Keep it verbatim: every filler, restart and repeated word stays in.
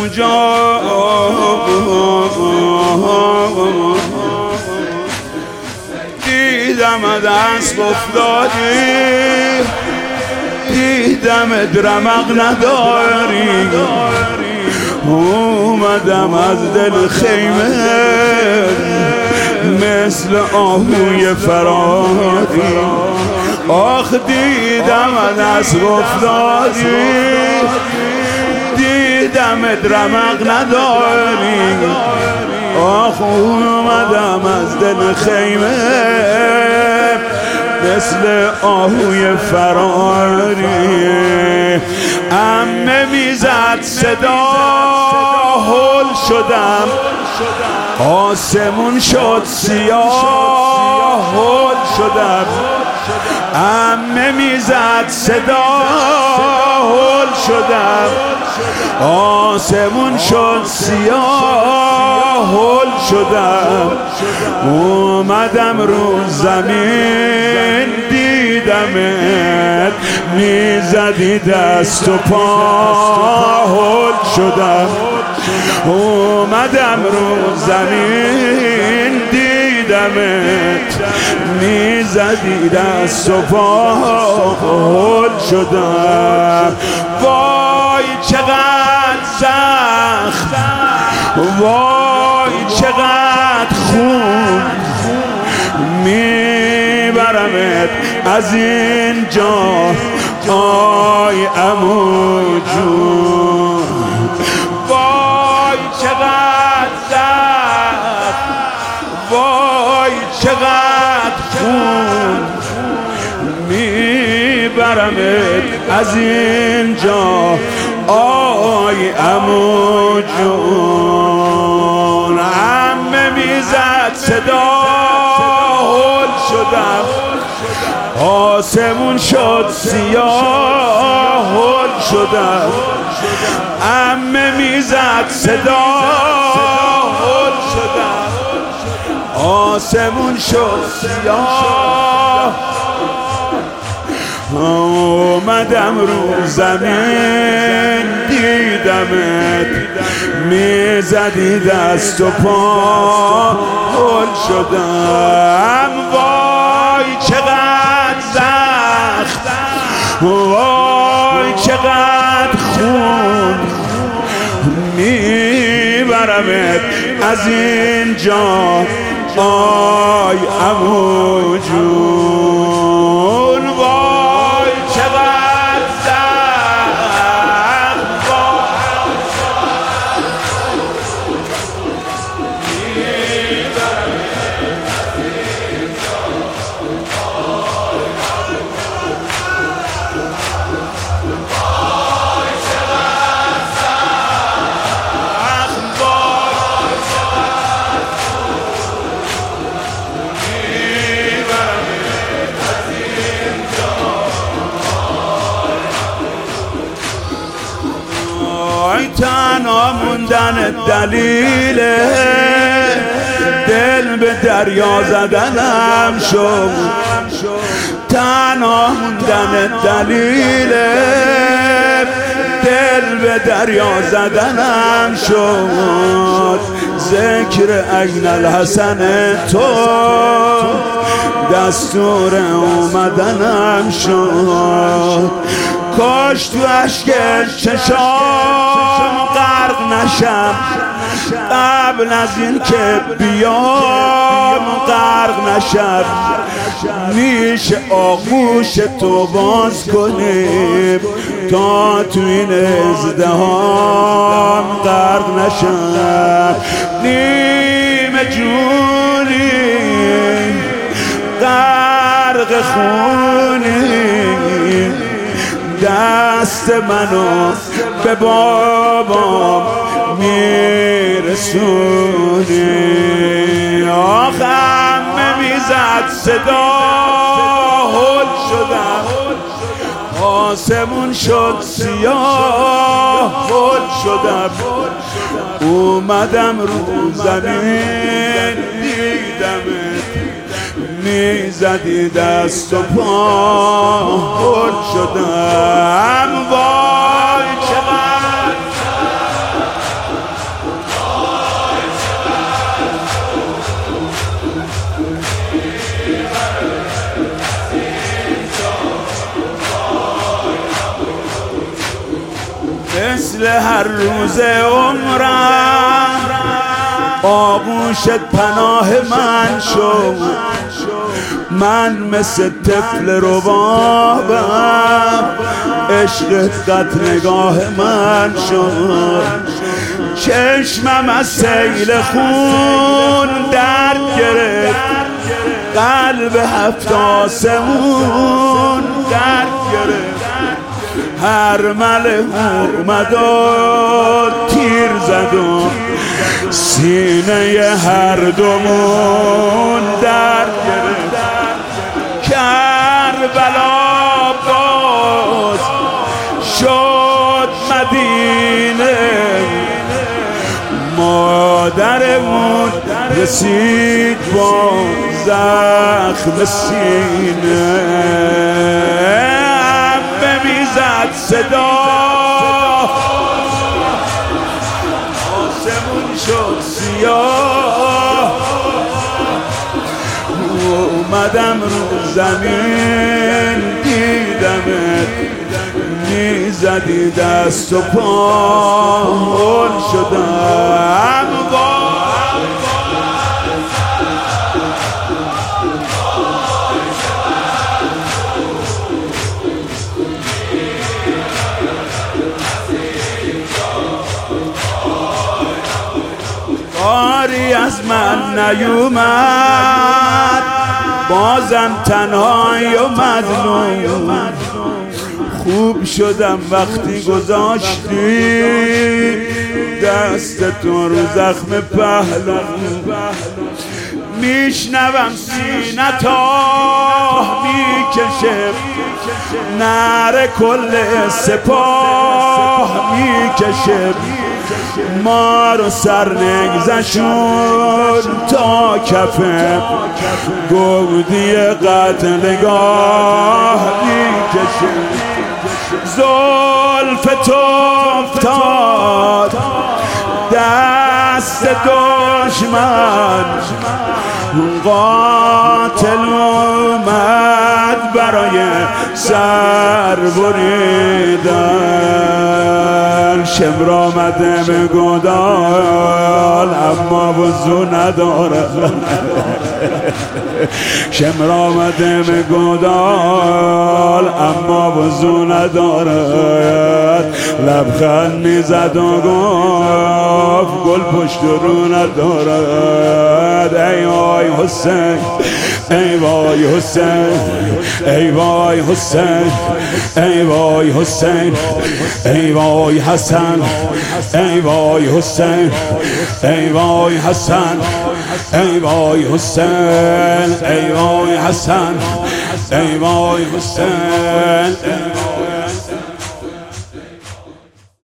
اونجا دیدم دست افتادی، دیدم درمق نداری، اومدم از دل خیمه مثل آهوی فراری. آخ دیدم دست افتادی، دیدم درمق نداری، آخ اومدم از دل خیمه مثل آهوی فراری. عمه میزد صدا هول شدم، آسمون شد سیاه هول شدم. عمه میزد صدا هول شدم، آسمون شد سیاه هول شدم. اومدم رو زمین دیدمت، میزدی دست و پا هول شدم. اومدم رو زمین دیدمت، میزدی دست و پا هول شدم. وای چقدر سخت، وای چقدر خون، میبرمت از اینجا آی عمو جون. وای چقدر سخت، وای چقدر خون، میبرمت از اینجا آی عمو جون. عمه میزد صدا هول شدم، آسمون شد سیاه هول شدم. عمه میزد صدا هول شدم، آسمون شد سیاه. اومدم رو زمین دیدمت، میزدی دست و پا هول شدم. وای چقدر سخت، وای چقدر خون، میبرمت از اینجا آی عمو جون. وای چقدر سخت، تنها موندن دلیل دل به دریا زدنم شد، تنها موندن دلیل دل به دریا زدنم شد. ذکر عین الحسن تو دستور اومدنم شد. کاش تو اشک چشام غرق نشم، قبل از این که بیام غرق نشم. میشه آغوش تو باز کنیم تا تو این ازدحام غرق نشم. نیمه جونی غرق خونی، دست منو به بابام میرسونی. آخ عمه میزد صدا هول شدم، آسمون شد سیاه هول شدم. اومدم رو زمین دیدمت، میزدی دست و پا هول شدم. وای چقدر مثل هر روز عمرم آغوشت پناه من شد، من مثل طفل ربابم عشقت قد نگاه من شد. چشمم از سیل خون درد گرفت، قلب هفت آسمون درد گرفت. هر ملک اومد و تیر زد و سینه هر دومون درد گرفت. کربلا باز شد مدینه، مادرمون رسید با زخم سینه. عمه میزد صدا آسمون شد سیاه، اومدم رو زمین دیدمت میزدی دست و پا، هل شدم کاری از من نیومد، بازم تنهایی و مظلوم. خوب شدم وقتی گذاشتی دست تو رو زخم پهلو. میشنوم سینتا میکشه، نعره کل سپاه میکشه. ما رو سر نگذشون تا کفه گودی قتلگاه میکشه. زلف تو افتاد دست دشمن، قاتل اومد برای سر بریدن. شمر آمده به گودال اما وضو نداره، شمر آمده به گودال اما وضو ندارد. لبخند میزد و گفت گل پشت رو ندارد. ای وای حسین، ای وای حسین، ای وای حسین، ای وای حسین، ای وای حسن، ای وای حسین، ای وای حسن، ای وای حسین، ای وای حسن، ای وای حسین.